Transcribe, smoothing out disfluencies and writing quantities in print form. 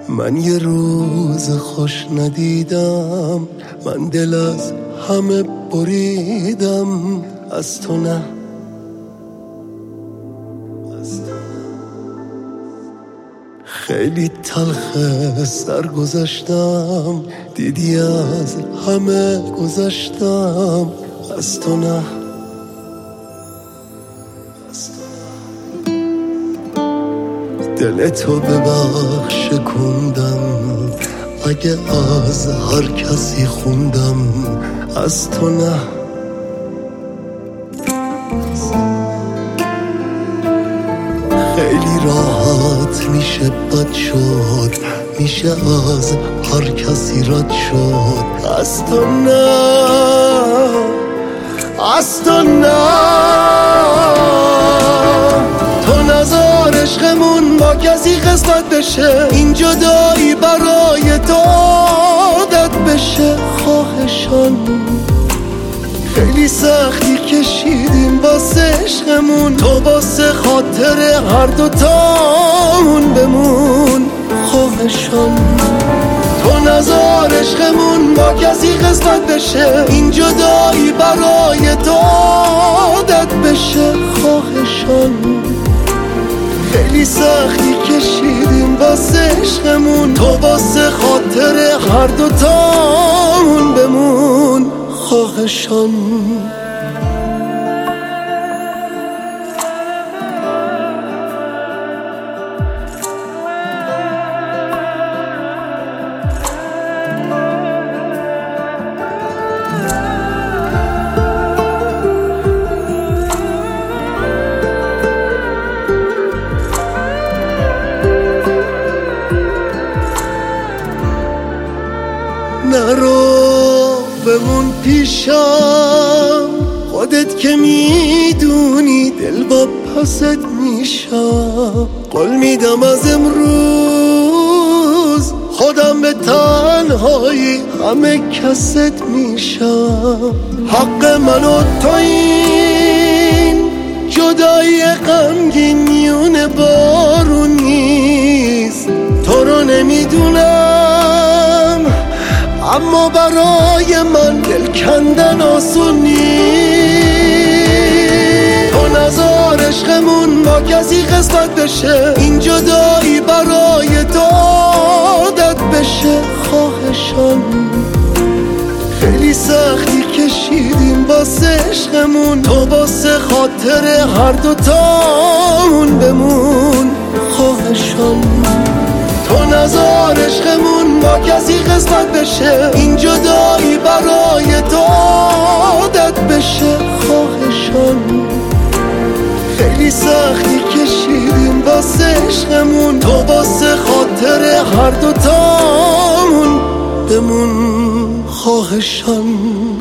من یه روز خوش ندیدم، من دل از همه بریدم، از تو نه. خیلی تلخ سر گذاشتم، دیدی از همه گذاشتم، از تو نه. دل تو ببخش کندم، اگه از هر کسی خوندم، از تو نه. خیلی راحت میشه بد شد، میشه از هر کسی رد شد، از تو نه، از تو نه. تو نذار عشقمون با کسی قسمت بشه، این جدایی برای تو عادت بشه. خواهشان خیلی سختی کشیدیم واسه عشقمون، تو واسه خاطر هر دوتامون بمون. خواهشان تو نذار عشقمون با کسی قسمت بشه، این جدایی برای تو عادت بشه. خواهشان خیلی سختی کشیدیم واسه عشقمون، تو واسه خاطر هر دوتامون بمون. خواهشان نرو بمون پیشم، خودت که میدونی دل با پست میشم. قول میدم از امروز خودم به تنهایی همه کست میشم. حق من و تو این جدایی غمگین میونه بارون نیست. تو رو نمیدونم اما برای من دل کندن آسون نیست. تو نذار عشقمون با کسی قسمت بشه، این جدایی برای تو عادت بشه. خواهشان خیلی سختی کشیدیم واسه عشقمون، تو واسه خاطر هر دوتامون بمون. خواهشان تو نذار عشقمون با کسی قسمت بشه، این جدایی برای تو عادت بشه. خواهشان خیلی سختی کشیدیم واسه عشقمون، تو واسه خاطر هر دوتامون بمون. خواهشان